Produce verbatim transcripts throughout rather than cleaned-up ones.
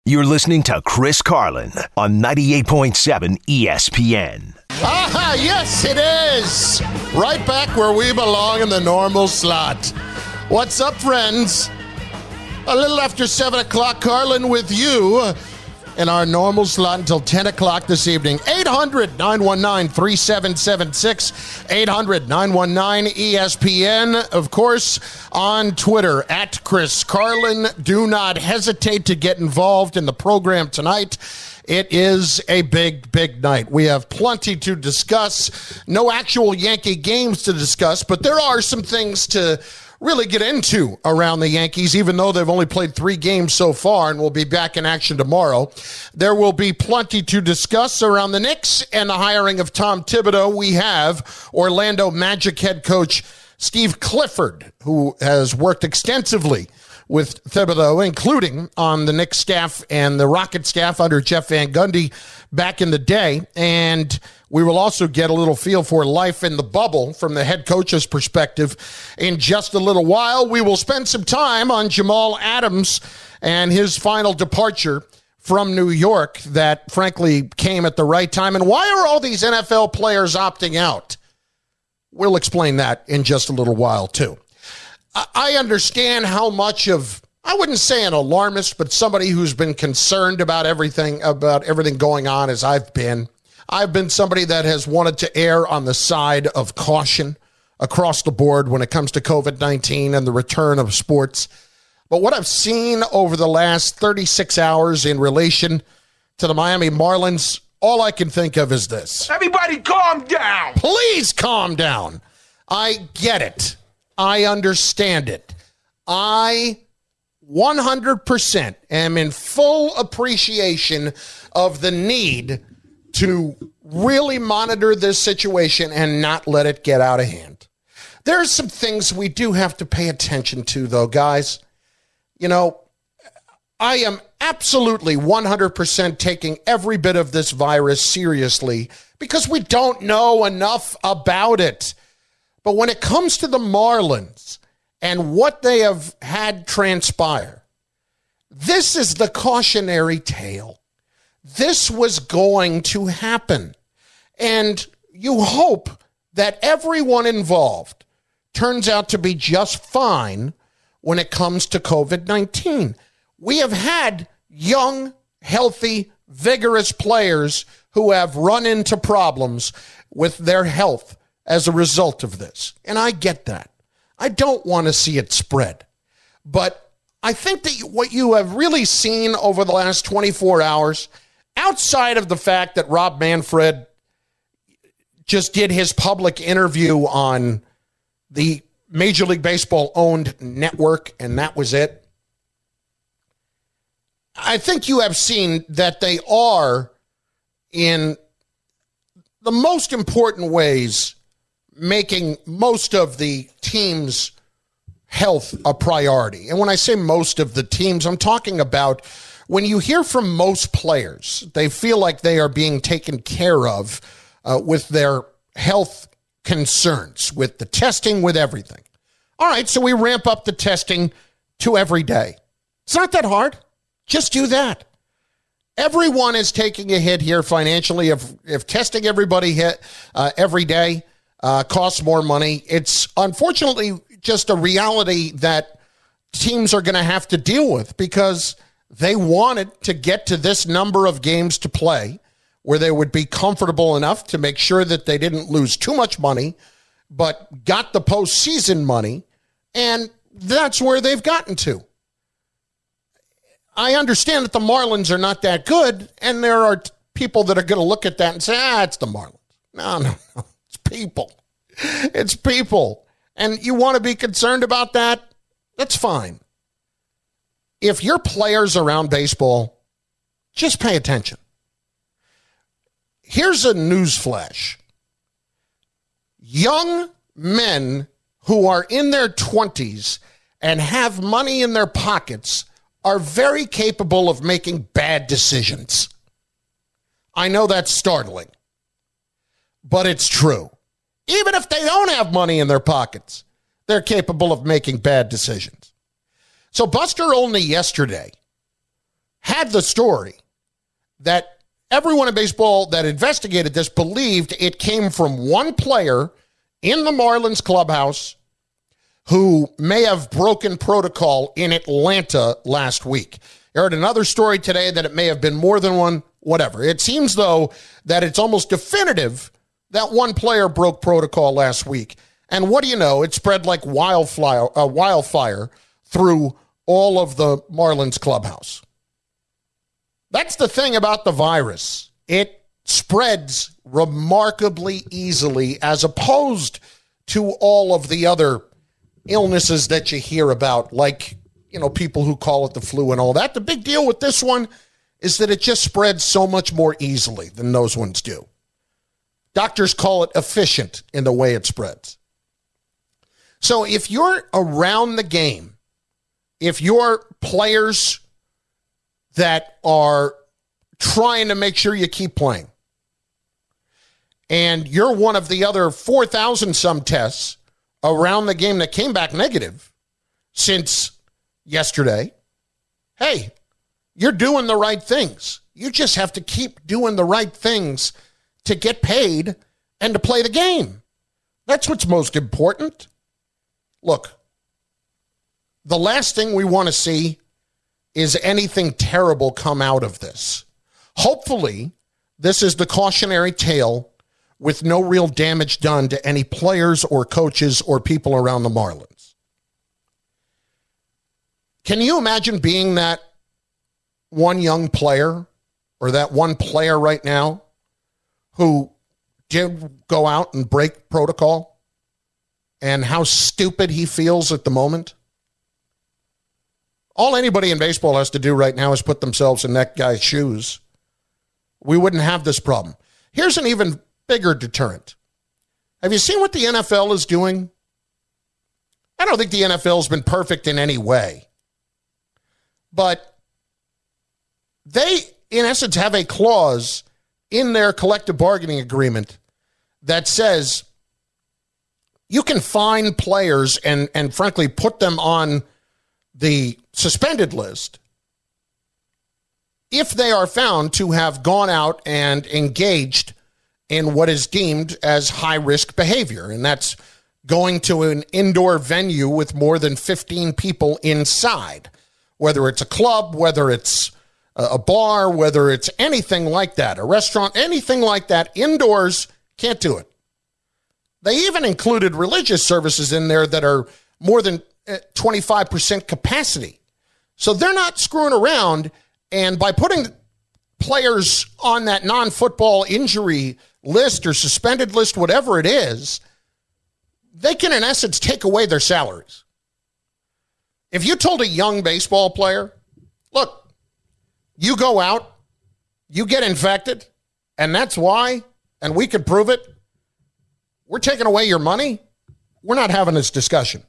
You're listening to Chris Carlin on ninety-eight point seven E S P N. Ah, yes, it is. Right back where we belong in the normal slot. What's up, friends? A little after seven o'clock, Carlin with you in our normal slot until ten o'clock this evening. eight hundred, nine one nine, three seven seven six, eight hundred, nine one nine, E S P N. Of course, on Twitter, at Chris Carlin. Do not hesitate to get involved in the program tonight. It is a big, big night. We have plenty to discuss. No actual Yankee games to discuss, but there are some things to really get into around the Yankees, even though they've only played three games so far and will be back in action tomorrow. There will be plenty to discuss around the Knicks and the hiring of Tom Thibodeau. We have Orlando Magic head coach Steve Clifford, who has worked extensively with Thibodeau, including on the Knicks staff and the Rocket staff under Jeff Van Gundy back in the day. And we will also get a little feel for life in the bubble from the head coach's perspective in just a little while. We will spend some time on Jamal Adams and his final departure from New York that, frankly, came at the right time. And why are all these N F L players opting out? We'll explain that in just a little while, too. I understand how much of, I wouldn't say an alarmist, but somebody who's been concerned about everything, about everything going on as I've been. I've been somebody that has wanted to err on the side of caution across the board when it comes to covid nineteen and the return of sports. But what I've seen over the last thirty-six hours in relation to the Miami Marlins, all I can think of is this. Everybody calm down. Please calm down. I get it. I understand it. I one hundred percent am in full appreciation of the need to really monitor this situation and not let it get out of hand. There are some things we do have to pay attention to, though, guys. You know, I am absolutely one hundred percent taking every bit of this virus seriously because we don't know enough about it. But when it comes to the Marlins and what they have had transpire, this is the cautionary tale. This was going to happen. And you hope that everyone involved turns out to be just fine when it comes to covid nineteen. We have had young, healthy, vigorous players who have run into problems with their health as a result of this. And I get that. I don't want to see it spread. But I think that what you have really seen over the last twenty-four hours, outside of the fact that Rob Manfred just did his public interview on the Major League Baseball owned network, and that was it, I think you have seen that they are, in the most important ways, making most of the team's health a priority. And when I say most of the teams, I'm talking about when you hear from most players, they feel like they are being taken care of uh, with their health concerns, with the testing, with everything. All right, so we ramp up the testing to every day. It's not that hard. Just do that. Everyone is taking a hit here financially. If, if testing everybody hit uh, every day uh, costs more money, it's unfortunately just a reality that teams are going to have to deal with because they wanted to get to this number of games to play where they would be comfortable enough to make sure that they didn't lose too much money, but got the postseason money, and that's where they've gotten to. I understand that the Marlins are not that good, and there are t- people that are going to look at that and say, ah, it's the Marlins. No, no, no. It's people. It's people. And you want to be concerned about that? That's fine. If your players around baseball, just pay attention. Here's a news flash. Young men who are in their twenties and have money in their pockets are very capable of making bad decisions. I know that's startling, but it's true. Even if they don't have money in their pockets, they're capable of making bad decisions. So Buster Olney yesterday had the story that everyone in baseball that investigated this believed it came from one player in the Marlins clubhouse who may have broken protocol in Atlanta last week. I heard another story today that it may have been more than one, whatever. It seems, though, that it's almost definitive that one player broke protocol last week. And what do you know? It spread like wildfire, uh, wildfire through all of the Marlins clubhouse. That's the thing about the virus. It spreads remarkably easily as opposed to all of the other illnesses that you hear about, like, you know, people who call it the flu and all that. The big deal with this one is that it just spreads so much more easily than those ones do. Doctors call it efficient in the way it spreads. So if you're around the game, if you're players that are trying to make sure you keep playing, and you're one of the other four thousand some tests around the game that came back negative since yesterday, hey, you're doing the right things. You just have to keep doing the right things to get paid and to play the game. That's what's most important. Look, the last thing we want to see is anything terrible come out of this. Hopefully, this is the cautionary tale with no real damage done to any players or coaches or people around the Marlins. Can you imagine being that one young player or that one player right now who did go out and break protocol and how stupid he feels at the moment? All anybody in baseball has to do right now is put themselves in that guy's shoes. We wouldn't have this problem. Here's an even bigger deterrent. Have you seen what the N F L is doing? I don't think the N F L has been perfect in any way. But they, in essence, have a clause in their collective bargaining agreement that says you can fine players and, and frankly, put them on the suspended list if they are found to have gone out and engaged in what is deemed as high-risk behavior, and that's going to an indoor venue with more than fifteen people inside, whether it's a club, whether it's a bar, whether it's anything like that, a restaurant, anything like that, indoors, can't do it. They even included religious services in there that are more than twenty-five percent capacity. So they're not screwing around, and by putting players on that non-football injury list or suspended list, whatever it is, they can, in essence, take away their salaries. If you told a young baseball player, look, you go out, you get infected, and that's why, and we could prove it, we're taking away your money, we're not having this discussion.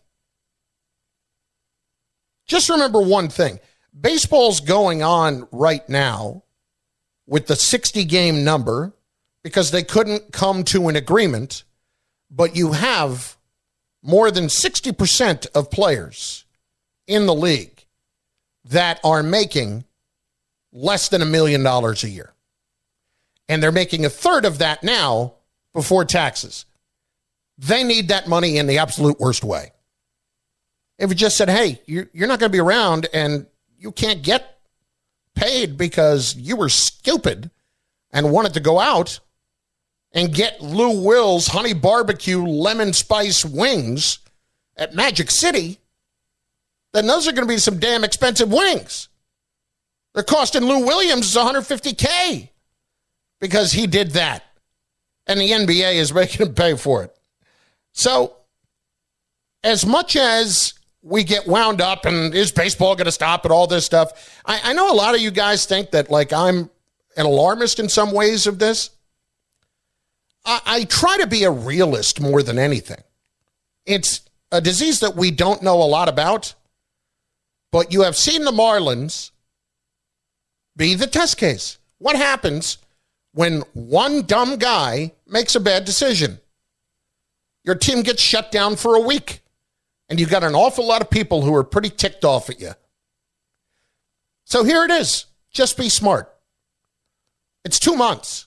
Just remember one thing. Baseball's going on right now with the sixty-game number because they couldn't come to an agreement, but you have more than sixty percent of players in the league that are making less than a million dollars a year. And they're making a third of that now before taxes. They need that money in the absolute worst way. If you just said, hey, you're not going to be around and you can't get paid because you were stupid and wanted to go out and get Lou Will's honey barbecue lemon spice wings at Magic City, then those are going to be some damn expensive wings. They're costing Lou Williams one hundred fifty thousand dollars because he did that. And the N B A is making him pay for it. So, as much as we get wound up and is baseball going to stop and all this stuff, I, I know a lot of you guys think that like I'm an alarmist in some ways of this. I, I try to be a realist more than anything. It's a disease that we don't know a lot about, but you have seen the Marlins be the test case. What happens when one dumb guy makes a bad decision? Your team gets shut down for a week, and you've got an awful lot of people who are pretty ticked off at you. So here it is. Just be smart. It's two months.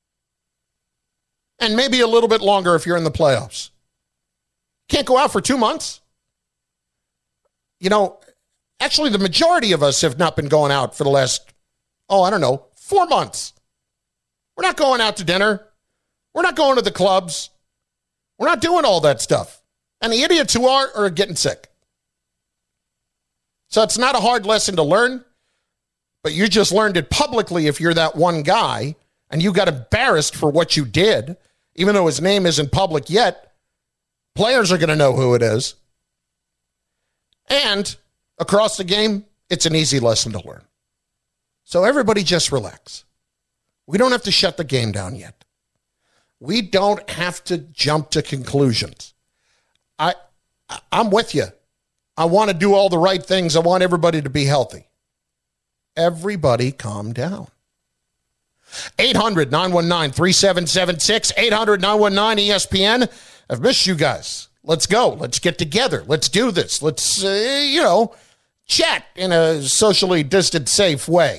And maybe a little bit longer if you're in the playoffs. Can't go out for two months. You know, actually, the majority of us have not been going out for the last, oh, I don't know, four months. We're not going out to dinner. We're not going to the clubs. We're not doing all that stuff. And the idiots who are are getting sick. So it's not a hard lesson to learn, but you just learned it publicly if you're that one guy and you got embarrassed for what you did, even though his name isn't public yet. Players are going to know who it is. And across the game, it's an easy lesson to learn. So everybody just relax. We don't have to shut the game down yet. We don't have to jump to conclusions. I, I'm with you. I want to do all the right things. I want everybody to be healthy. Everybody calm down. eight hundred, nine one nine, three seven seven six, eight hundred, nine one nine, E S P N. I've missed you guys. Let's go. Let's get together. Let's do this. Let's, uh, you know, chat in a socially distant, safe way.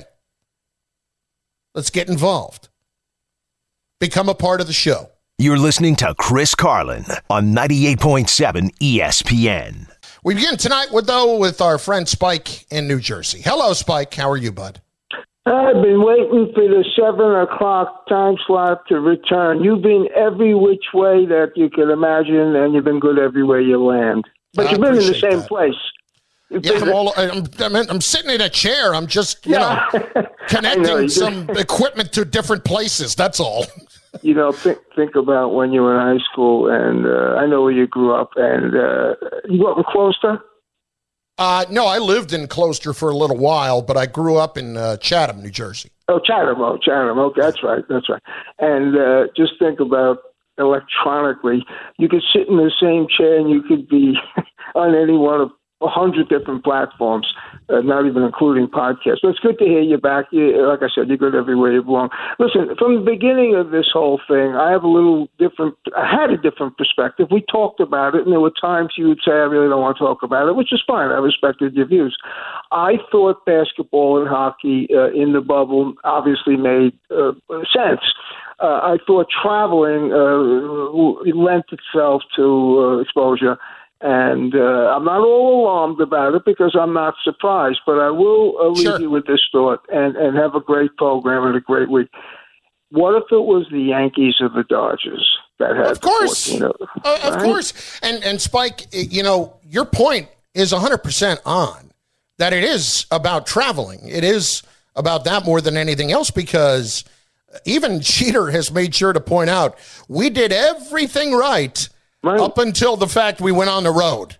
Let's get involved. Become a part of the show. You're listening to Chris Carlin on ninety-eight point seven E S P N. We begin tonight with, though, with our friend Spike in New Jersey. Hello, Spike. How are you, bud? I've been waiting for the seven o'clock time slot to return. You've been every which way that you can imagine, and you've been good everywhere you land. But I you've been in the same that. place. You've Yeah, been- I'm, all, I'm, I'm, I'm sitting in a chair. I'm just, you Yeah. know, connecting I know, you some equipment to different places. That's all. You know, think think about when you were in high school, and uh, I know where you grew up, and uh, you grew up in Closter? Uh, no, I lived in Closter for a little while, but I grew up in uh, Chatham, New Jersey. Oh, Chatham, oh, Chatham. Okay, that's right, that's right. And uh, just think about electronically, you could sit in the same chair and you could be on any one of a hundred different platforms, uh, not even including podcasts. But it's good to hear you back. You, like I said, you're good everywhere you belong. Listen, from the beginning of this whole thing, I have a little different, I had a different perspective. We talked about it, and there were times you would say, I really don't want to talk about it, which is fine. I respected your views. I thought basketball and hockey uh, in the bubble obviously made uh, sense. Uh, I thought traveling uh, lent itself to uh, exposure. And uh, I'm not all alarmed about it because I'm not surprised, but I will uh, leave Sure. you with this thought and, and have a great program and a great week. What if it was the Yankees or the Dodgers that had Of course. fourteen, uh, Uh, of right? course. And, and Spike, you know, your point is one hundred percent on, that it is about traveling. It is about that more than anything else, because even Jeter has made sure to point out, we did everything right. Right. Up until the fact we went on the road.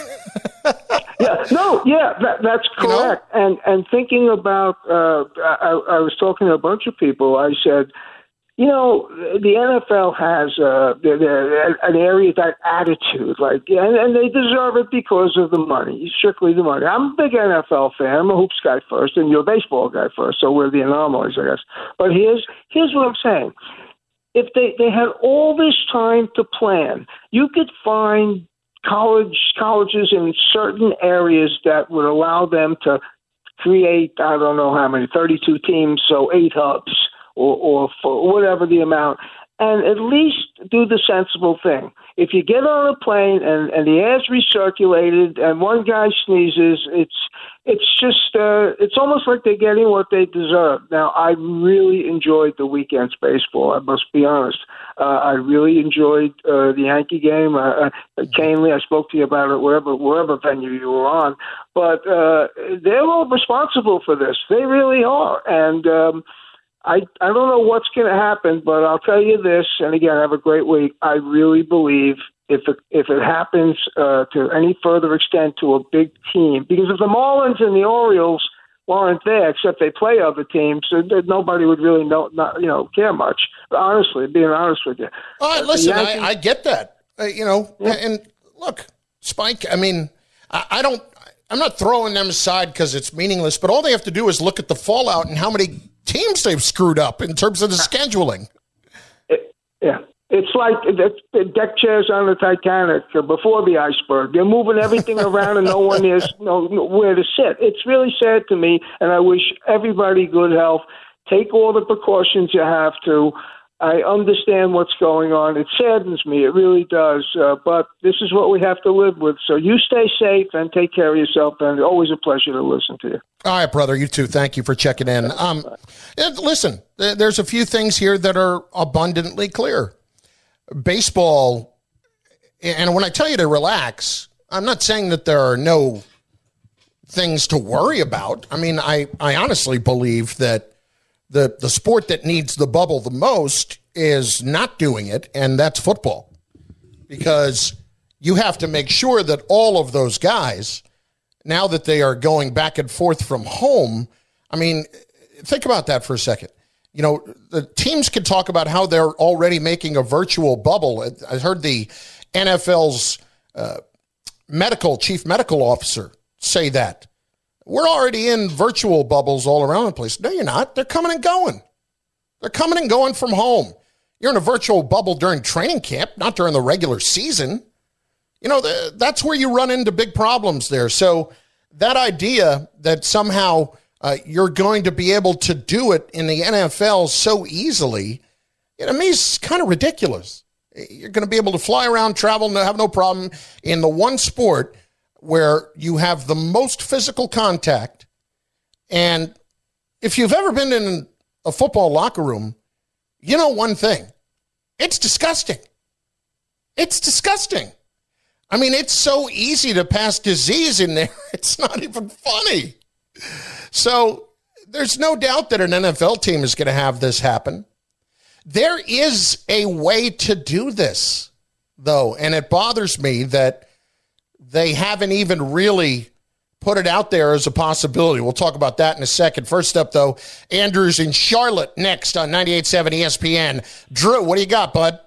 Yeah, no, yeah, that, that's You know? correct. And and thinking about, uh, I, I was talking to a bunch of people. I said, you know, the N F L has uh, they're, they're an area of that attitude, like, and, and they deserve it because of the money, strictly the money. I'm a big N F L fan. I'm a hoops guy first, and you're a baseball guy first, so we're the anomalies, I guess. But here's here's what I'm saying. If they, they had all this time to plan, you could find college colleges in certain areas that would allow them to create, I don't know how many, thirty-two teams, so eight hubs or, or for whatever the amount, and at least do the sensible thing. If you get on a plane and, and the air's recirculated and one guy sneezes, it's it's just uh, it's almost like they're getting what they deserve. Now, I really enjoyed the weekend's baseball. I must be honest. Uh, I really enjoyed uh, the Yankee game. Uh, uh, Canely, I spoke to you about it wherever wherever venue you were on. But uh, they're all responsible for this. They really are. And um, I I don't know what's going to happen, but I'll tell you this. And again, have a great week. I really believe if it, if it happens uh, to any further extent to a big team, because if the Marlins and the Orioles weren't there, except they play other teams, so nobody would really know, not, you know, care much. Honestly, being honest with you. All right, Uh, listen, the Yankees- I, I get that. Uh, you know, Yeah. and look, Spike, I mean, I, I don't, I'm not throwing them aside because it's meaningless, but all they have to do is look at the fallout and how many teams they've screwed up in terms of the scheduling. It, yeah. It's like the, the deck chairs on the Titanic before the iceberg. They're moving everything around and no one is no, nowhere to sit. It's really sad to me, and I wish everybody good health. Take all the precautions you have to. I understand what's going on. It saddens me. It really does. Uh, but this is what we have to live with. So you stay safe and take care of yourself. And always a pleasure to listen to you. All right, brother. You too. Thank you for checking in. Um, listen, there's a few things here that are abundantly clear. Baseball, and when I tell you to relax, I'm not saying that there are no things to worry about. I mean, I, I honestly believe that The the sport that needs the bubble the most is not doing it, and that's football. Because you have to make sure that all of those guys, now that they are going back and forth from home, I mean, think about that for a second. You know, the teams can talk about how they're already making a virtual bubble. I heard the N F L's uh, medical chief medical officer say that. We're already in virtual bubbles all around the place. No, you're not. They're coming and going. They're coming and going from home. You're in a virtual bubble during training camp, not during the regular season. You know, that's where you run into big problems there. So that idea that somehow uh, you're going to be able to do it in the N F L so easily, you know, to me, it's kind of ridiculous. You're going to be able to fly around, travel, and have no problem in the one sport where you have the most physical contact. And if you've ever been in a football locker room, you know one thing. It's disgusting. It's disgusting. I mean, it's so easy to pass disease in there. It's not even funny. So there's no doubt that an N F L team is going to have this happen. There is a way to do this, though, and it bothers me that they haven't even really put it out there as a possibility. We'll talk about that in a second. First up, though, Andrew's in Charlotte next on ninety-eight point seven E S P N. Drew, what do you got, bud?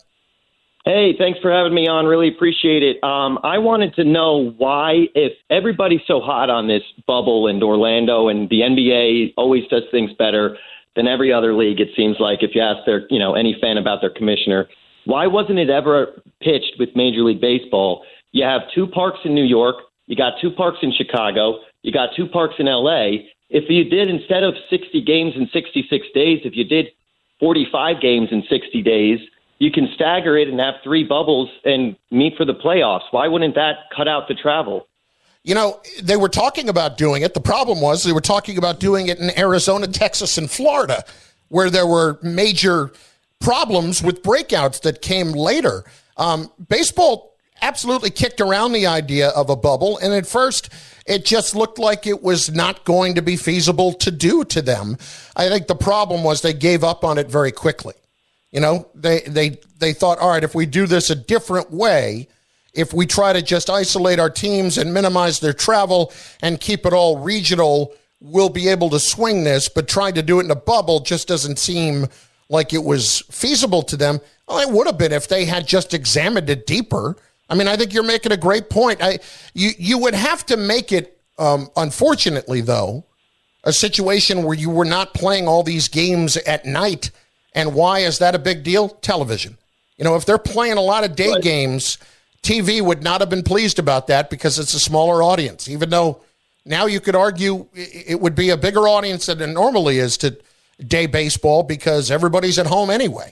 Hey, thanks for having me on. Really appreciate it. Um, I wanted to know why, if everybody's so hot on this bubble in Orlando and the N B A always does things better than every other league, it seems like, if you ask their, you know, any fan about their commissioner, why wasn't it ever pitched with Major League Baseball? You have two parks in New York. You got two parks in Chicago. You got two parks in L A. If you did, instead of sixty games in sixty-six days, if you did forty-five games in sixty days, you can stagger it and have three bubbles and meet for the playoffs. Why wouldn't that cut out the travel? You know, they were talking about doing it. The problem was they were talking about doing it in Arizona, Texas, and Florida, where there were major problems with breakouts that came later. Um, baseball absolutely kicked around the idea of a bubble, and at first it just looked like it was not going to be feasible to do to them. I think the problem was they gave up on it very quickly. You know, they they they thought, all right, if we do this a different way, if we try to just isolate our teams and minimize their travel and keep it all regional, we'll be able to swing this. But trying to do it in a bubble just doesn't seem like it was feasible to them. Well, it would have been if they had just examined it deeper. I mean, I think you're making a great point. I, you, you would have to make it, um, unfortunately, though, a situation where you were not playing all these games at night. And why is that a big deal? Television. You know, if they're playing a lot of day right. games, T V would not have been pleased about that because it's a smaller audience, even though now you could argue it would be a bigger audience than it normally is to day baseball because everybody's at home anyway.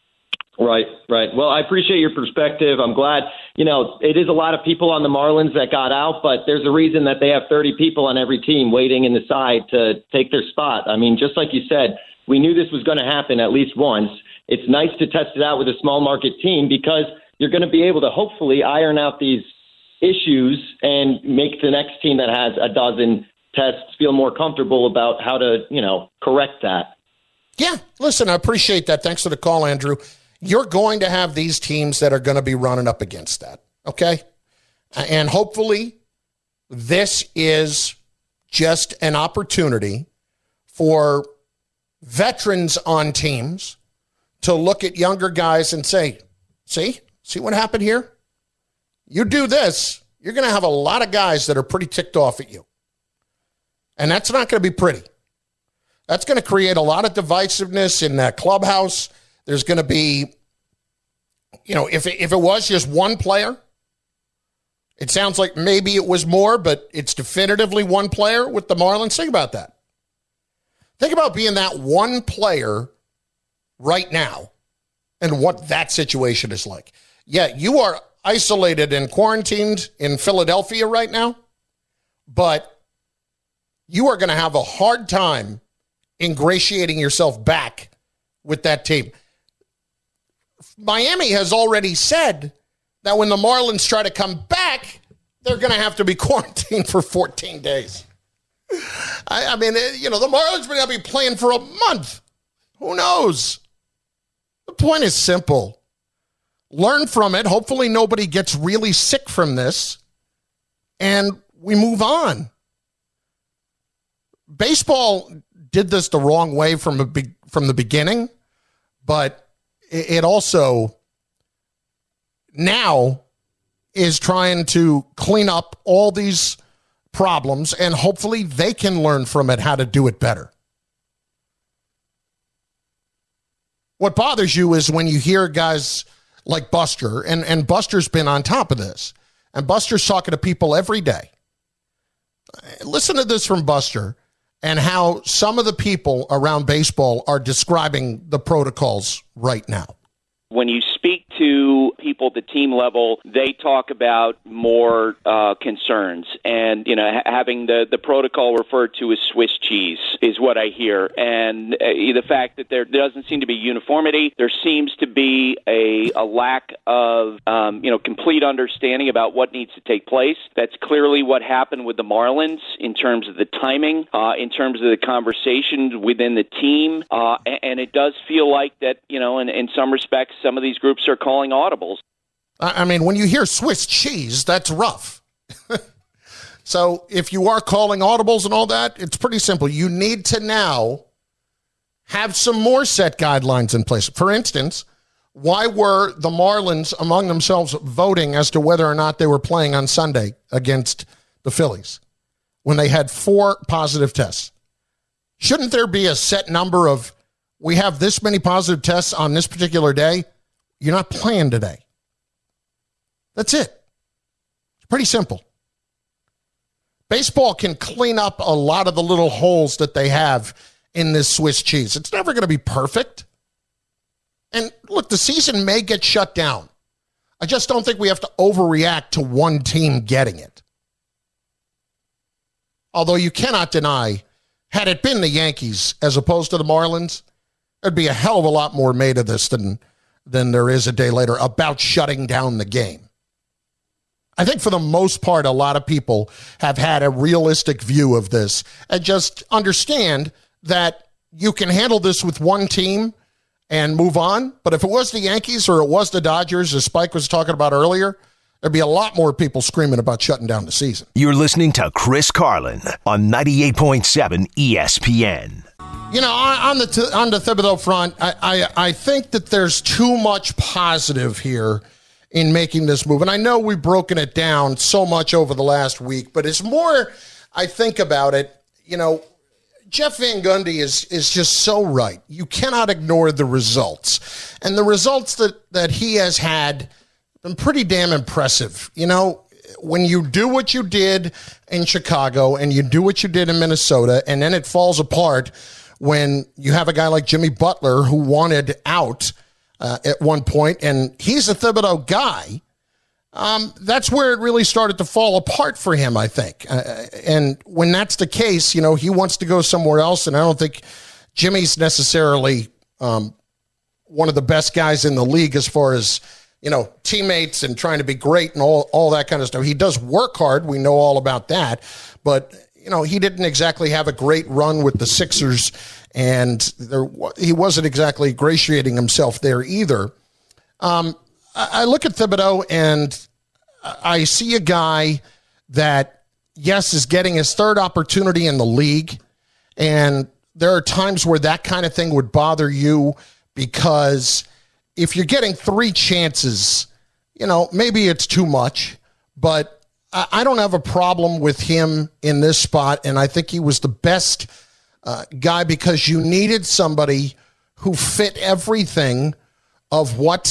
Right, right. Well, I appreciate your perspective. I'm glad, you know, it is a lot of people on the Marlins that got out, but there's a reason that they have thirty people on every team waiting in the side to take their spot. I mean, just like you said, we knew this was going to happen at least once. It's nice to test it out with a small market team because you're going to be able to hopefully iron out these issues and make the next team that has a dozen tests feel more comfortable about how to, you know, correct that. Yeah, listen, I appreciate that. Thanks for the call, Andrew. You're going to have these teams that are going to be running up against that, okay? And hopefully this is just an opportunity for veterans on teams to look at younger guys and say, see, see what happened here? You do this, you're going to have a lot of guys that are pretty ticked off at you. And that's not going to be pretty. That's going to create a lot of divisiveness in that clubhouse. There's going to be you know, if it, if it was just one player, it sounds like maybe it was more, but it's definitively one player with the Marlins. Think about that. Think about being that one player right now and what that situation is like. Yeah, you are isolated and quarantined in Philadelphia right now, but you are going to have a hard time ingratiating yourself back with that team. Miami has already said that when the Marlins try to come back, they're going to have to be quarantined for fourteen days. I, I mean, you know, the Marlins may not be playing for a month. Who knows? The point is simple. Learn from it. Hopefully nobody gets really sick from this, and we move on. Baseball did this the wrong way from a be- from the beginning, but it also now is trying to clean up all these problems, and hopefully they can learn from it how to do it better. What bothers you is when you hear guys like Buster, and, and Buster's been on top of this, and Buster's talking to people every day. Listen to this from Buster and how some of the people around baseball are describing the protocols right now. When you speak to people at the team level, they talk about more uh, concerns. And, you know, ha- having the, the protocol referred to as Swiss cheese is what I hear. And uh, the fact that there doesn't seem to be uniformity, there seems to be a, a lack of, um, you know, complete understanding about what needs to take place. That's clearly what happened with the Marlins in terms of the timing, uh, in terms of the conversation within the team. Uh, and, and it does feel like that, you know, in, in some respects, some of these groups are calling audibles. I mean, when you hear Swiss cheese, that's rough. So if you are calling audibles and all that, it's pretty simple. You need to now have some more set guidelines in place. For instance, why were the Marlins among themselves voting as to whether or not they were playing on Sunday against the Phillies when they had four positive tests? Shouldn't there be a set number of, we have this many positive tests on this particular day? You're not playing today. That's it. It's pretty simple. Baseball can clean up a lot of the little holes that they have in this Swiss cheese. It's never going to be perfect. And look, the season may get shut down. I just don't think we have to overreact to one team getting it. Although you cannot deny, had it been the Yankees as opposed to the Marlins, there'd be a hell of a lot more made of this than than there is a day later about shutting down the game. I think for the most part, a lot of people have had a realistic view of this and just understand that you can handle this with one team and move on. But if it was the Yankees or it was the Dodgers, as Spike was talking about earlier, there'd be a lot more people screaming about shutting down the season. You're listening to Chris Carlin on ninety-eight point seven E S P N. You know, on the on the Thibodeau front, I, I I think that there's too much positive here in making this move. And I know we've broken it down so much over the last week, but it's more, I think about it, you know, Jeff Van Gundy is is just so right. You cannot ignore the results. And the results that, that he has had been pretty damn impressive. You know, when you do what you did in Chicago and you do what you did in Minnesota, and then it falls apart when you have a guy like Jimmy Butler who wanted out uh, at one point, and he's a Thibodeau guy, um, that's where it really started to fall apart for him, I think. Uh, and when that's the case, you know, he wants to go somewhere else, and I don't think Jimmy's necessarily um, one of the best guys in the league as far as, you know, teammates and trying to be great and all, all that kind of stuff. He does work hard. We know all about that. But you know, he didn't exactly have a great run with the Sixers, and there, he wasn't exactly ingratiating himself there either. Um, I, I look at Thibodeau, and I see a guy that, yes, is getting his third opportunity in the league, and there are times where that kind of thing would bother you because if you're getting three chances, you know, maybe it's too much, but I don't have a problem with him in this spot, and I think he was the best uh, guy because you needed somebody who fit everything of what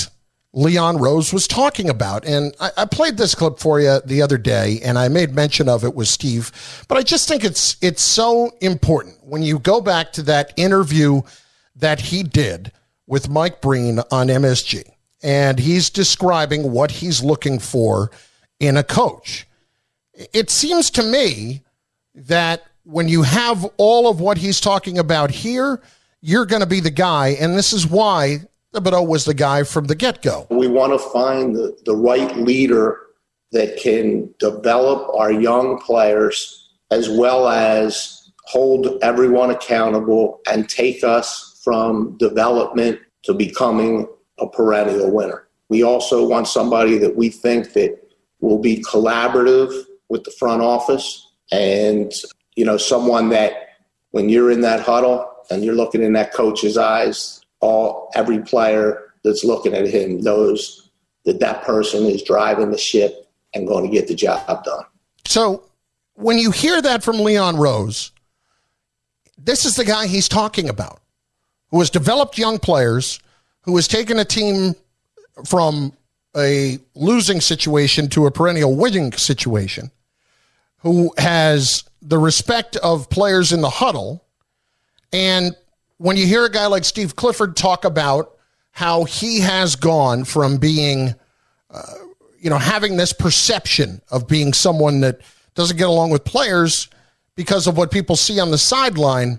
Leon Rose was talking about. And I, I played this clip for you the other day, and I made mention of it with Steve. But I just think it's it's so important when you go back to that interview that he did with Mike Breen on M S G. And he's describing what he's looking for in a coach. It seems to me that when you have all of what he's talking about here, you're going to be the guy. And this is why Thibodeau was the guy from the get-go. We want to find the, the right leader that can develop our young players as well as hold everyone accountable and take us from development to becoming a perennial winner. We also want somebody that we think that will be collaborative with the front office and, you know, someone that when you're in that huddle and you're looking in that coach's eyes, all every player that's looking at him knows that that person is driving the ship and going to get the job done. So when you hear that from Leon Rose, this is the guy he's talking about, who has developed young players, who has taken a team from a losing situation to a perennial winning situation, who has the respect of players in the huddle. And when you hear a guy like Steve Clifford talk about how he has gone from being, uh, you know, having this perception of being someone that doesn't get along with players because of what people see on the sideline,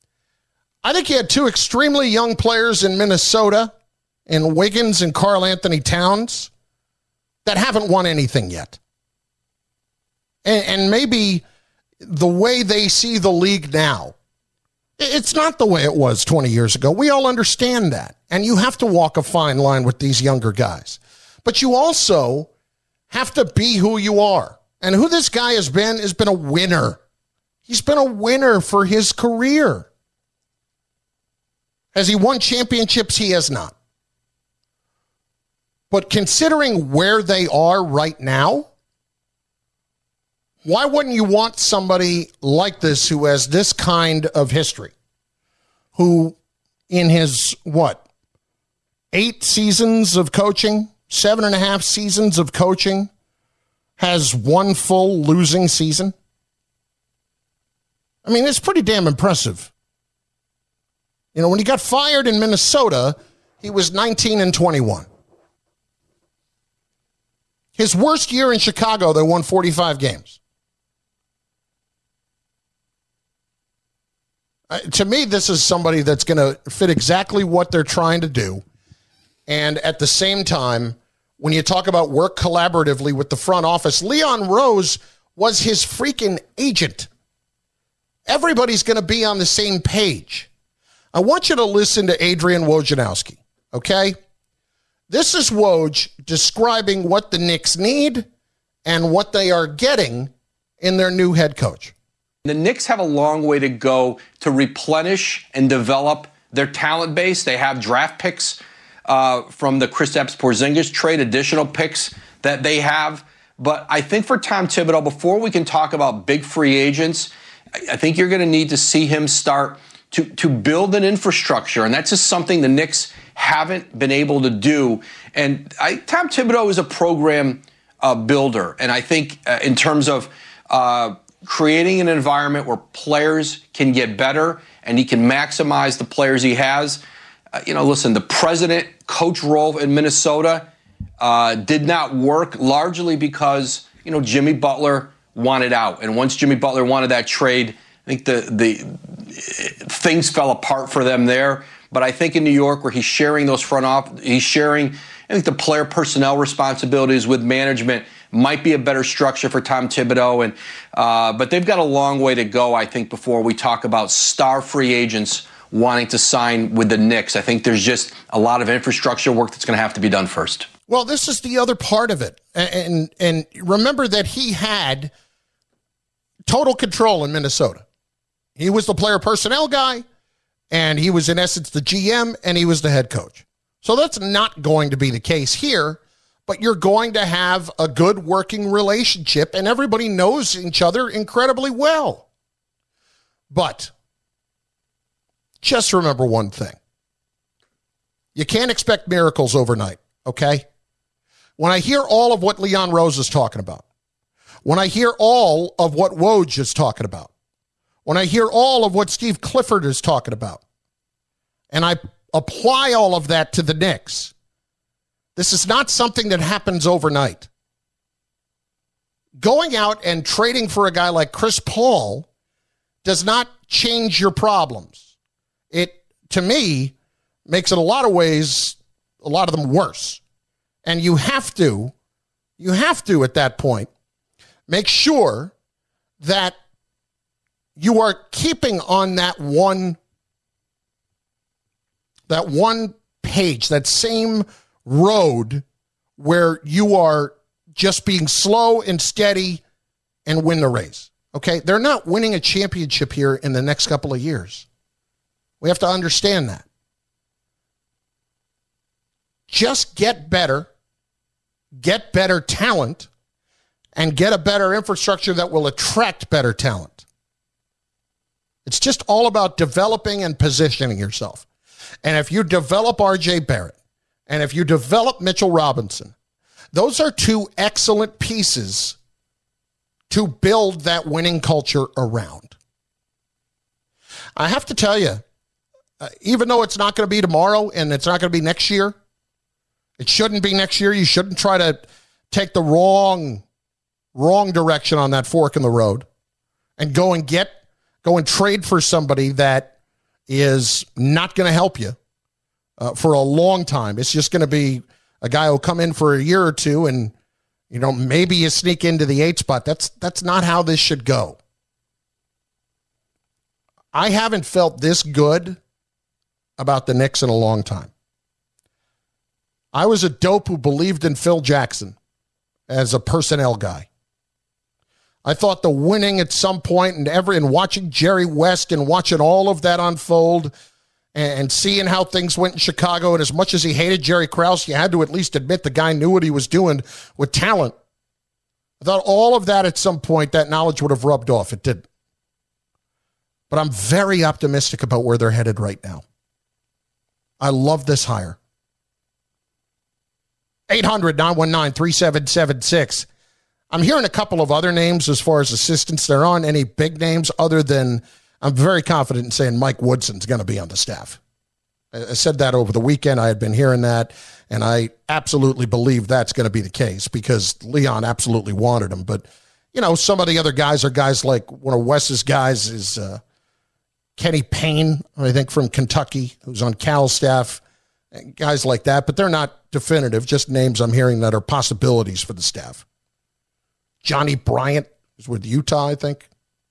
I think he had two extremely young players in Minnesota, in Wiggins and Karl Anthony Towns, that haven't won anything yet. And, and maybe the way they see the league now, it's not the way it was twenty years ago. We all understand that. And you have to walk a fine line with these younger guys. But you also have to be who you are. And who this guy has been has been a winner. He's been a winner for his career. Has he won championships? He has not. But considering where they are right now, why wouldn't you want somebody like this who has this kind of history, who in his, what, eight seasons of coaching, seven and a half seasons of coaching, has one full losing season? I mean, it's pretty damn impressive. You know, when he got fired in Minnesota, he was nineteen and twenty-one. His worst year in Chicago, they won forty-five games. Uh, to me, this is somebody that's going to fit exactly what they're trying to do. And at the same time, when you talk about work collaboratively with the front office, Leon Rose was his freaking agent. Everybody's going to be on the same page. I want you to listen to Adrian Wojnarowski, okay? This is Woj describing what the Knicks need and what they are getting in their new head coach. The Knicks have a long way to go to replenish and develop their talent base. They have draft picks uh, from the Kristaps Porzingis trade, additional picks that they have. But I think for Tom Thibodeau, before we can talk about big free agents, I think you're going to need to see him start to, to build an infrastructure. And that's just something the Knicks haven't been able to do. And I, Tom Thibodeau is a program uh, builder. And I think uh, in terms of uh, creating an environment where players can get better and he can maximize the players he has. Uh, you know, listen, the president coach role in Minnesota uh, did not work largely because, you know, Jimmy Butler wanted out. And once Jimmy Butler wanted that trade, I think the the things fell apart for them there. But I think in New York, where he's sharing those front off, he's sharing, I think the player personnel responsibilities with management might be a better structure for Tom Thibodeau. And uh, but they've got a long way to go, I think, before we talk about star free agents wanting to sign with the Knicks. I think there's just a lot of infrastructure work that's going to have to be done first. Well, this is the other part of it. And, and remember that he had total control in Minnesota. He was the player personnel guy, and he was in essence the G M, and he was the head coach. So that's not going to be the case here, but you're going to have a good working relationship, and everybody knows each other incredibly well. But just remember one thing. You can't expect miracles overnight. okay? When I hear all of what Leon Rose is talking about, when I hear all of what Woj is talking about, when I hear all of what Steve Clifford is talking about, and I apply all of that to the Knicks, this is not something that happens overnight. Going out and trading for a guy like Chris Paul does not change your problems. It, to me, makes it a lot of ways, a lot of them worse. And you have to, you have to at that point, make sure that you are keeping on that one, that one page, that same road where you are just being slow and steady and win the race. Okay? They're not winning a championship here in the next couple of years. We have to understand that. Just get better, get better talent, and get a better infrastructure that will attract better talent. It's just all about developing and positioning yourself. And if you develop R J Barrett, and if you develop Mitchell Robinson, those are two excellent pieces to build that winning culture around. I have to tell you, uh, even though it's not going to be tomorrow and it's not going to be next year, it shouldn't be next year. You shouldn't try to take the wrong, wrong direction on that fork in the road and go and get, go and trade for somebody that is not going to help you uh, for a long time. It's just going to be a guy who'll come in for a year or two and, you know, maybe you sneak into the eight spot. That's that's not how this should go. I haven't felt this good about the Knicks in a long time. I was a dope who believed in Phil Jackson as a personnel guy. I thought the winning at some point and every and watching Jerry West and watching all of that unfold and seeing how things went in Chicago, and as much as he hated Jerry Krause, you had to at least admit the guy knew what he was doing with talent. I thought all of that at some point, that knowledge would have rubbed off. It didn't. But I'm very optimistic about where they're headed right now. I love this hire. eight hundred, nine one nine, three seven seven six. I'm hearing a couple of other names as far as assistants. There aren't any big names other than I'm very confident in saying Mike Woodson's going to be on the staff. I said that over the weekend. I had been hearing that, and I absolutely believe that's going to be the case because Leon absolutely wanted him. But, you know, some of the other guys are guys like one of Wes's guys is uh, Kenny Payne, I think, from Kentucky, who's on Cal's staff, guys like that. But they're not definitive, just names I'm hearing that are possibilities for the staff. Johnny Bryant is with Utah, I think.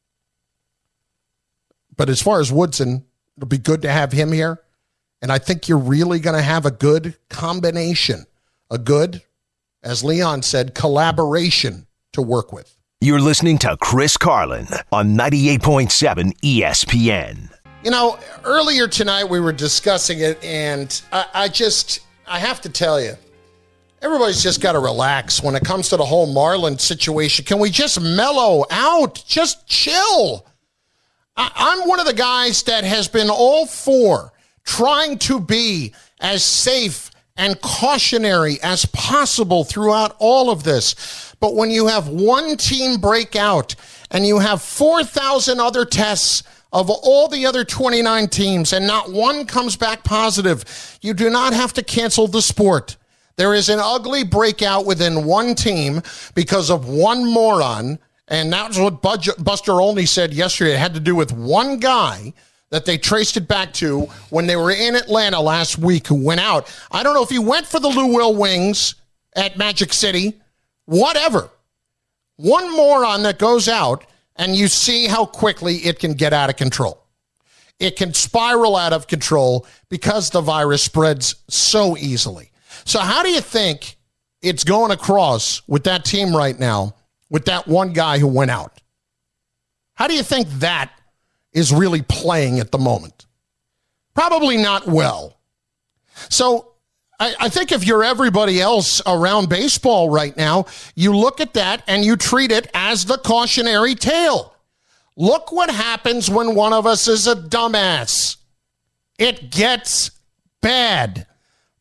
But as far as Woodson, it'll be good to have him here. And I think you're really going to have a good combination, a good, as Leon said, collaboration to work with. You're listening to Chris Carlin on ninety-eight point seven E S P N. You know, earlier tonight we were discussing it, and I, I just, I have to tell you, everybody's just got to relax when it comes to the whole Marlins situation. Can we just mellow out? Just chill. I, I'm one of the guys that has been all for trying to be as safe and cautionary as possible throughout all of this. But when you have one team break out and you have four thousand other tests of all the other twenty-nine teams and not one comes back positive, you do not have to cancel the sport. There is an ugly breakout within one team because of one moron, and that's what Buster Olney said yesterday. It had to do with one guy that they traced it back to when they were in Atlanta last week who went out. I don't know if he went for the Lou Will Wings at Magic City, whatever. One moron that goes out, and you see how quickly it can get out of control. It can spiral out of control because the virus spreads so easily. So how do you think it's going across with that team right now, with that one guy who went out? How do you think that is really playing at the moment? Probably not well. So I, I think if you're everybody else around baseball right now, you look at that and you treat it as the cautionary tale. Look what happens when one of us is a dumbass. It gets bad.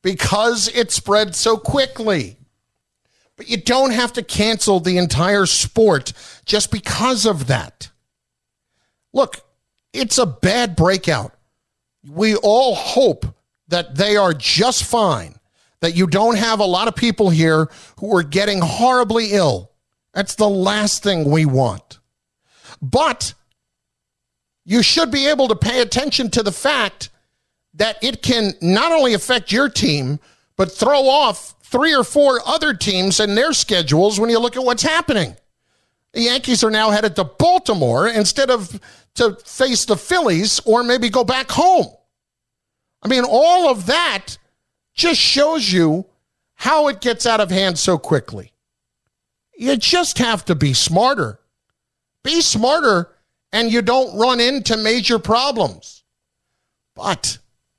because it spread so quickly. But you don't have to cancel the entire sport just because of that. Look, it's a bad breakout. We all hope that they are just fine, that you don't have a lot of people here who are getting horribly ill. That's the last thing we want. But you should be able to pay attention to the fact that it can not only affect your team, but throw off three or four other teams and their schedules when you look at what's happening. The Yankees are now headed to Baltimore instead of to face the Phillies or maybe go back home. I mean, all of that just shows you how it gets out of hand so quickly. You just have to be smarter. Be smarter, and you don't run into major problems. But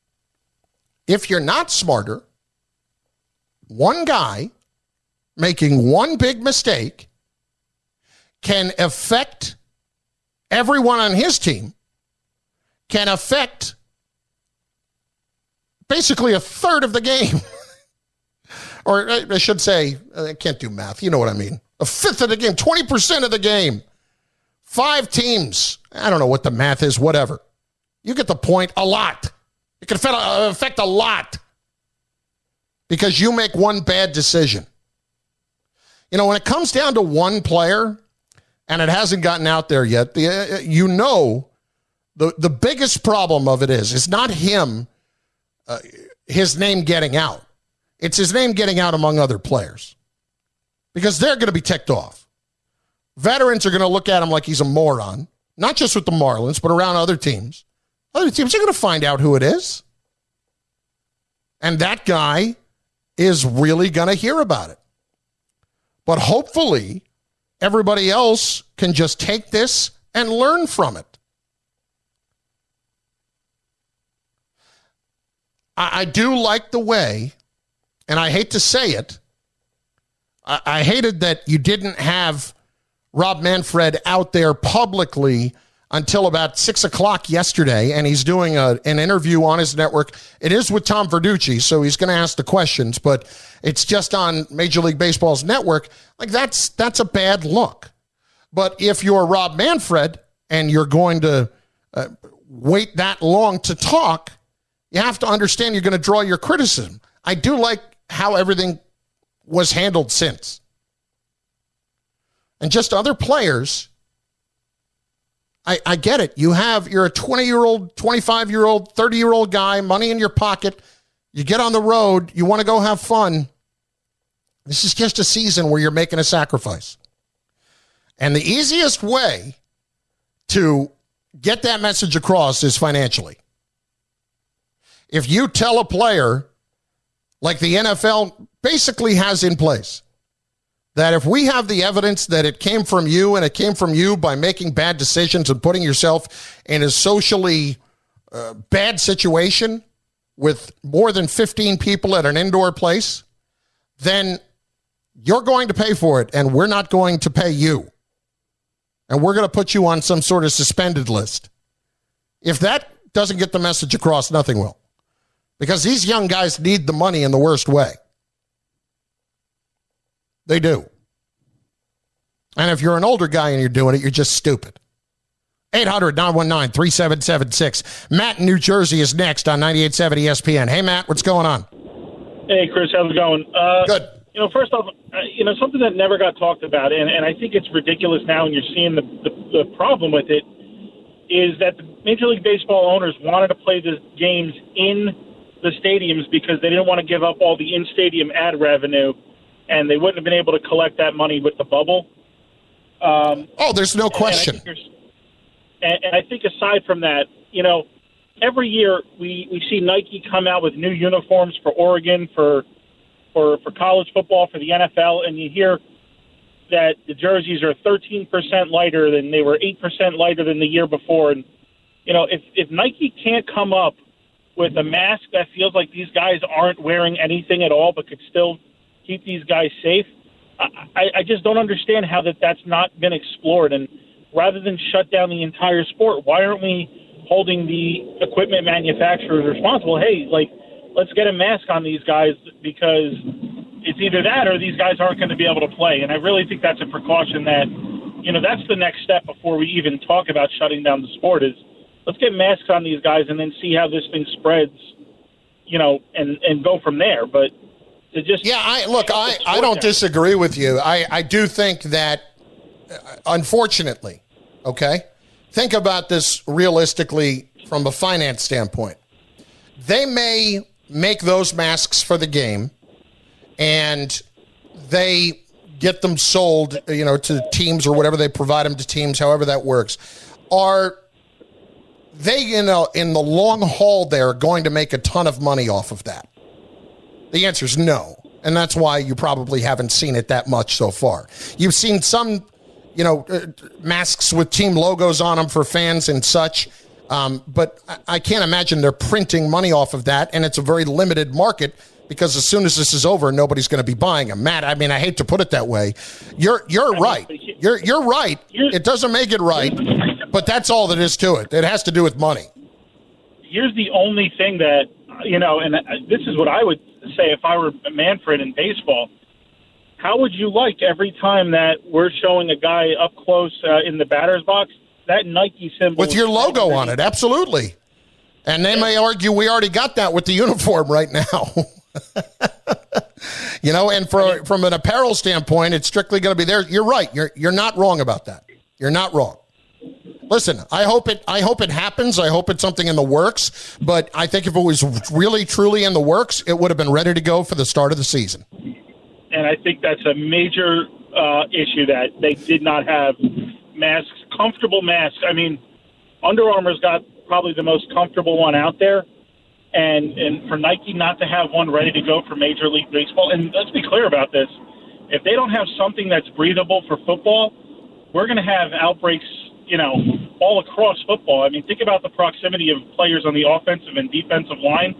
if you're not smarter, one guy making one big mistake can affect everyone on his team, can affect basically a third of the game. Or I should say, I can't do math. You know what I mean. A fifth of the game, twenty percent of the game. Five teams. I don't know what the math is, whatever. You get the point. A lot. It can affect a lot because you make one bad decision. You know, when it comes down to one player, and it hasn't gotten out there yet, the, uh, you know the, the biggest problem of it is, it's not him, uh, his name getting out. It's his name getting out among other players because they're going to be ticked off. Veterans are going to look at him like he's a moron, not just with the Marlins, but around other teams. Other teams are going to find out who it is. And that guy is really going to hear about it. But hopefully, everybody else can just take this and learn from it. I, I do like the way, and I hate to say it, I, I hated that you didn't have Rob Manfred out there publicly until about six o'clock yesterday, and he's doing a, an interview on his network. It is with Tom Verducci, so he's going to ask the questions, but it's just on Major League Baseball's network. Like, that's that's a bad look. But if you're Rob Manfred and you're going to uh, wait that long to talk, you have to understand you're going to draw your criticism. I do like how everything was handled since. And just other players, I, I get it. You have, you're a twenty-year-old, twenty-five-year-old, thirty-year-old guy, money in your pocket. You get on the road. You want to go have fun. This is just a season where you're making a sacrifice. And the easiest way to get that message across is financially. If you tell a player, like the N F L basically has in place, that if we have the evidence that it came from you and it came from you by making bad decisions and putting yourself in a socially uh, bad situation with more than fifteen people at an indoor place, then you're going to pay for it and we're not going to pay you. And we're going to put you on some sort of suspended list. If that doesn't get the message across, nothing will. Because these young guys need the money in the worst way. They do. And if you're an older guy and you're doing it, you're just stupid. eight hundred, nine one nine, three seven seven six. Matt in New Jersey is next on ninety-eight point seven E S P N. Hey, Matt, what's going on? Hey, Chris, how's it going? Uh, Good. You know, first off, uh, you know, something that never got talked about, and, and I think it's ridiculous now, and you're seeing the, the, the problem with it, is that the Major League Baseball owners wanted to play the games in the stadiums because they didn't want to give up all the in-stadium ad revenue, and they wouldn't have been able to collect that money with the bubble. Um, oh, there's no question. And I, and, and I think aside from that, you know, every year we, we see Nike come out with new uniforms for Oregon, for, for for college football, for the N F L, and you hear that the jerseys are thirteen percent lighter than they were, eight percent lighter than the year before. And, you know, if, if Nike can't come up with a mask that feels like these guys aren't wearing anything at all but could still keep these guys safe, I, I just don't understand how that that's not been explored. And rather than shut down the entire sport, why aren't we holding the equipment manufacturers responsible? Hey, like, let's get a mask on these guys because it's either that or these guys aren't going to be able to play. And I really think that's a precaution that, you know, that's the next step before we even talk about shutting down the sport is let's get masks on these guys and then see how this thing spreads, you know, and, and go from there. But to just yeah, I look, I, I don't disagree with you. I, I do think that, uh, unfortunately, okay, think about this realistically from a finance standpoint. They may make those masks for the game, and they get them sold, you know, to teams or whatever they provide them to teams, however that works. Are they, you know, in the long haul, they're going to make a ton of money off of that? The answer is no, and that's why you probably haven't seen it that much so far. You've seen some, you know, uh, masks with team logos on them for fans and such, um, but I, I can't imagine they're printing money off of that, and it's a very limited market because as soon as this is over, nobody's going to be buying them. Matt, I mean, I hate to put it that way. You're you're right. You're you're right. It doesn't make it right, but that's all that is to it. It has to do with money. Here's the only thing that, you know, and this is what I would say if I were Manfred in baseball. How would you like every time that we're showing a guy up close uh, in the batter's box, that Nike symbol with your logo on it? Absolutely. And they may argue we already got that with the uniform right now. You know, and for, from an apparel standpoint, it's strictly going to be there. You're right. You're you're not wrong about that. You're not wrong. Listen, I hope it I hope it happens. I hope it's something in the works. But I think if it was really, truly in the works, it would have been ready to go for the start of the season. And I think that's a major uh, issue that they did not have masks, comfortable masks. I mean, Under Armour's got probably the most comfortable one out there. And and for Nike not to have one ready to go for Major League Baseball, and let's be clear about this, if they don't have something that's breathable for football, we're going to have outbreaks, you know, all across football. I mean, think about the proximity of players on the offensive and defensive line.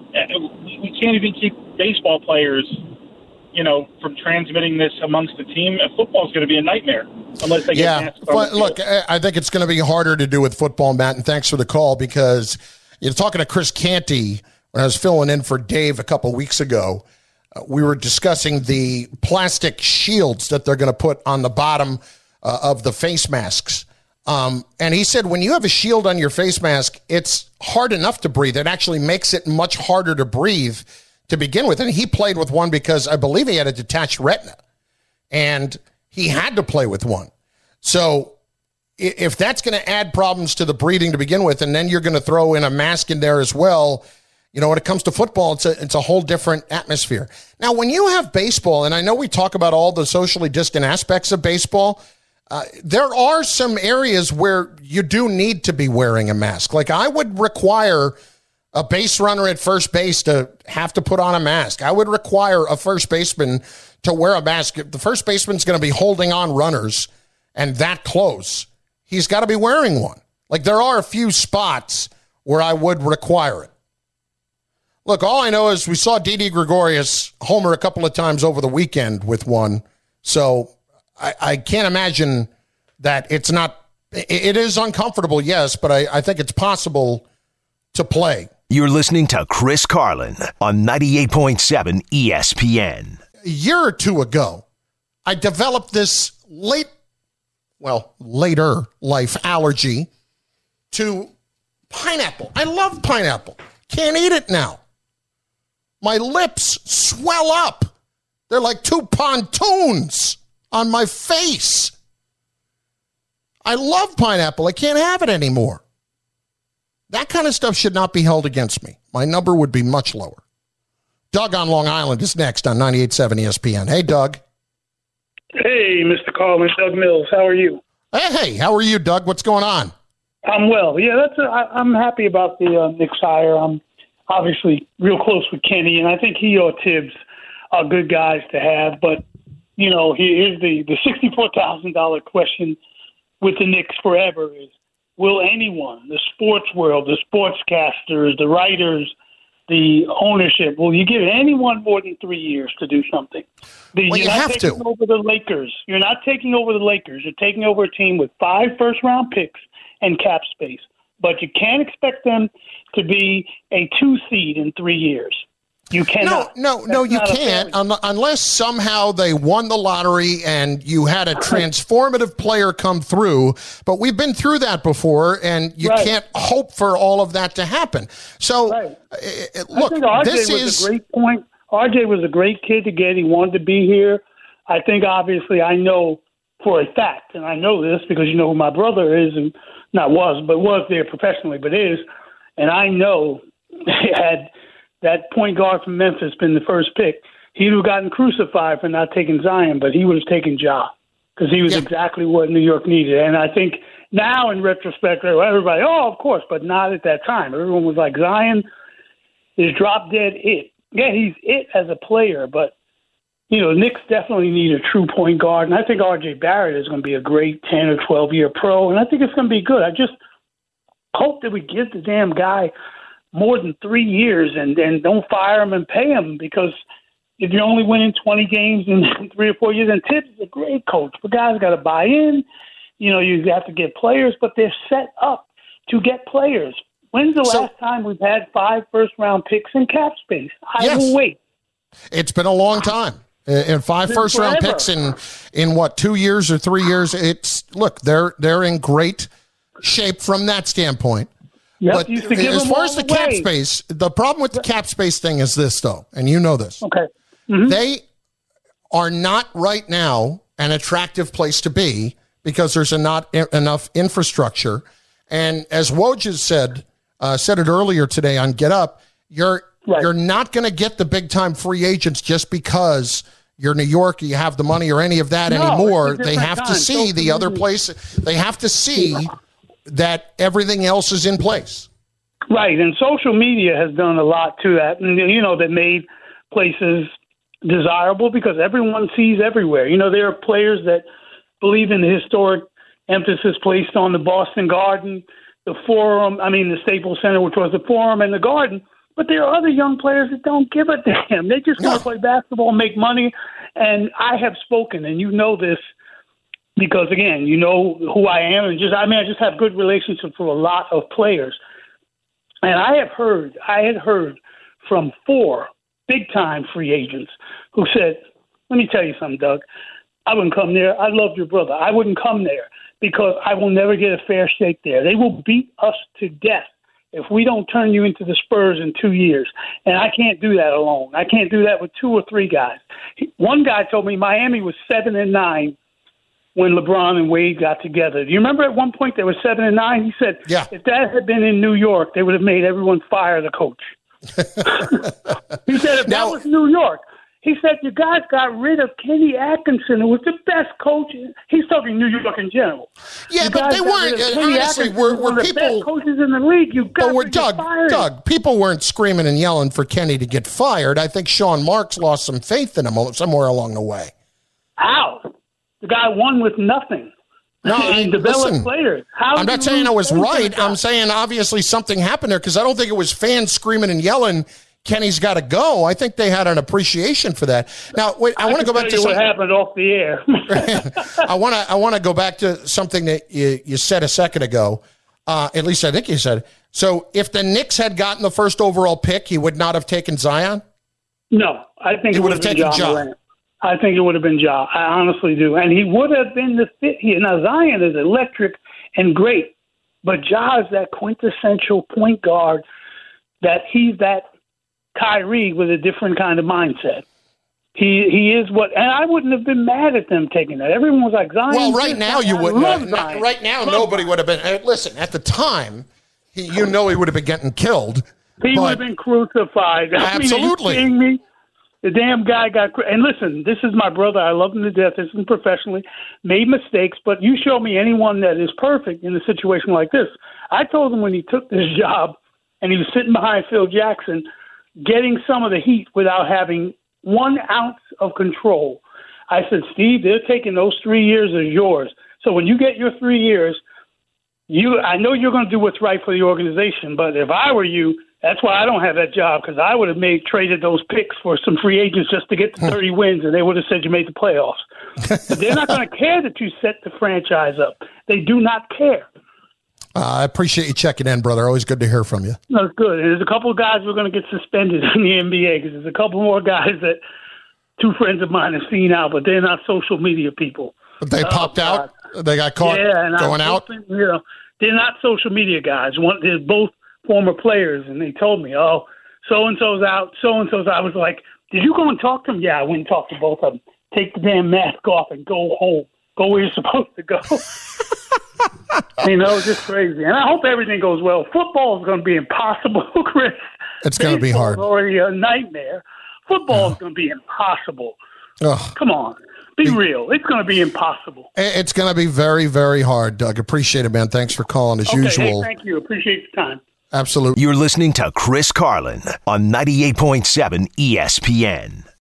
We can't even keep baseball players, you know, from transmitting this amongst the team. Football is going to be a nightmare unless they get yeah. masks on But the look, field. I think it's going to be harder to do with football, Matt, and thanks for the call because you're talking to Chris Canty when I was filling in for Dave a couple weeks ago. Uh, we were discussing the plastic shields that they're going to put on the bottom uh, of the face masks. Um, and he said when you have a shield on your face mask, it's hard enough to breathe. It actually makes it much harder to breathe to begin with. And he played with one because I believe he had a detached retina. And he had to play with one. So if that's going to add problems to the breathing to begin with, and then you're going to throw in a mask in there as well, you know, when it comes to football, it's a, it's a whole different atmosphere. Now, when you have baseball, and I know we talk about all the socially distant aspects of baseball, uh, there are some areas where you do need to be wearing a mask. Like I would require a base runner at first base to have to put on a mask. I would require a first baseman to wear a mask. If the first baseman's going to be holding on runners and that close, he's got to be wearing one. Like there are a few spots where I would require it. Look, all I know is we saw Didi Gregorius homer a couple of times over the weekend with one. So I, I can't imagine that it's not, it, it is uncomfortable, yes, but I, I think it's possible to play. You're listening to Chris Carlin on ninety-eight point seven E S P N. A year or two ago, I developed this late well, later life allergy to pineapple. I love pineapple. Can't eat it now. My lips swell up. They're like two pontoons on my face. I love pineapple. I can't have it anymore. That kind of stuff should not be held against me. My number would be much lower. Doug on Long Island is next on ninety-eight point seven E S P N. Hey, Doug. Hey, Mister Carlin, Doug Mills. How are you? Hey, how are you, Doug? What's going on? I'm well. Yeah, that's. A, I, I'm happy about the uh, Knicks hire. I'm obviously real close with Kenny, and I think he or Tibbs are good guys to have. But you know, here's the the sixty-four thousand dollar question with the Knicks forever: is will anyone, the sports world, the sportscasters, the writers, the ownership, will you give anyone more than three years to do something? The, well, you're you not have taking to. over the Lakers. You're not taking over the Lakers. You're taking over a team with five first-round picks and cap space. But you can't expect them to be a two seed in three years. You cannot. No, no, no, you can't un- unless somehow they won the lottery and you had a transformative player come through. But we've been through that before, and you right. can't hope for all of that to happen. So, right. uh, look, I think R J this was is a great point. R J was a great kid to get. He wanted to be here. I think, obviously, I know for a fact, and I know this because you know who my brother is, and not was, but was there professionally, but is, and I know had that point guard from Memphis been the first pick, he would have gotten crucified for not taking Zion, but he would have taken Ja because he was yeah. exactly what New York needed. And I think now in retrospect, everybody, oh, of course, but not at that time. Everyone was like, Zion is drop dead it. Yeah, he's it as a player, but, you know, Knicks definitely need a true point guard. And I think R J Barrett is going to be a great ten or twelve-year pro, and I think it's going to be good. I just hope that we give the damn guy more than three years and, and don't fire him and pay him, because if you're only winning twenty games in three or four years, and Tibbs is a great coach, the guy's got to buy in. You know, you have to get players, but they're set up to get players. When's the so, last time we've had five first-round picks in cap space? I yes. will wait. It's been a long time. And five first-round picks in, in what, two years or three years? It's look, they're they're in great shape from that standpoint. Yep, but as far as the away. cap space, the problem with the cap space thing is this, though, and you know this. Okay. Mm-hmm. They are not right now an attractive place to be because there's a not I- enough infrastructure. And as Woj has said, uh, said it earlier today on Get Up, you're right. you're not going to get the big-time free agents just because you're New York, you have the money or any of that no, anymore. They have time. to see so the other place. They have to see that everything else is in place. Right, and social media has done a lot to that, and you know, that made places desirable because everyone sees everywhere. You know, there are players that believe in the historic emphasis placed on the Boston Garden, the Forum, I mean the Staples Center, which was the Forum, and the Garden, but there are other young players that don't give a damn. They just want to play basketball, make money, and I have spoken, and you know this, because, again, you know who I am, and just I mean, I just have good relationships with a lot of players. And I have heard, I had heard from four big-time free agents who said, let me tell you something, Doug, I wouldn't come there. I loved your brother. I wouldn't come there because I will never get a fair shake there. They will beat us to death if we don't turn you into the Spurs in two years. And I can't do that alone. I can't do that with two or three guys. One guy told me Miami was seven and nine when LeBron and Wade got together. Do you remember at one point they were seven and nine? He said, yeah. if that had been in New York, they would have made everyone fire the coach. He said, if now, that was New York. He said, you guys got rid of Kenny Atkinson, who was the best coach. He's talking New York in general. Yeah, you but they weren't. Honestly, were, were one people of the best coaches in the league? You got but we're to Doug, get fired. Doug, people weren't screaming and yelling for Kenny to get fired. I think Sean Marks lost some faith in him somewhere along the way. How? The guy won with nothing. No, I he developed listen, players. How I'm not saying I was right. I'm saying obviously something happened there because I don't think it was fans screaming and yelling, Kenny's got to go. I think they had an appreciation for that. Now, wait, I, I want to go back to what happened off the air. I want to I want to go back to something that you, you said a second ago. Uh, at least I think you said. So if the Knicks had gotten the first overall pick, he would not have taken Zion? No, I think he it would have taken Ja. I think it would have been Ja. I honestly do. And he would have been the fit here. Now, Zion is electric and great, but Ja is that quintessential point guard that he's that Kyrie with a different kind of mindset. He he is what, and I wouldn't have been mad at them taking that. Everyone was like, Zion. Well, right now you wouldn't. Have, right now, love nobody Zion. would have been. Listen, at the time, he, you know he would have been getting killed. He would have been crucified. Absolutely. I mean, are you kidding me? The damn guy got, and listen, this is my brother. I love him to death. This isn't professionally. Made mistakes, but you show me anyone that is perfect in a situation like this. I told him when he took this job and he was sitting behind Phil Jackson, getting some of the heat without having one ounce of control. I said, Steve, they're taking those three years as yours. So when you get your three years, you, I know you're going to do what's right for the organization, but if I were you, that's why I don't have that job, because I would have made traded those picks for some free agents just to get to thirty wins, and they would have said you made the playoffs. But they're not going to care that you set the franchise up. They do not care. Uh, I appreciate you checking in, brother. Always good to hear from you. That's good. And there's a couple of guys who are going to get suspended in the N B A because there's a couple more guys that two friends of mine have seen out, but they're not social media people. But they oh, popped God. out? They got caught yeah, and going I'm out? hoping, you know, they're not social media guys. One, they're both former players, and they told me, oh, so-and-so's out, so-and-so's out. I was like, did you go and talk to them? Yeah, I went and talked to both of them. Take the damn mask off and go home. Go where you're supposed to go. You know, just crazy. And I hope everything goes well. Football is going to be impossible, Chris. It's going to be hard. It's already a nightmare. Football is going to be impossible. Ugh. Come on. Be real. It's going to be impossible. It's going to be very, very hard, Doug. Appreciate it, man. Thanks for calling as okay, usual. Hey, thank you. Appreciate your time. Absolutely. You're listening to Chris Carlin on ninety-eight point seven E S P N.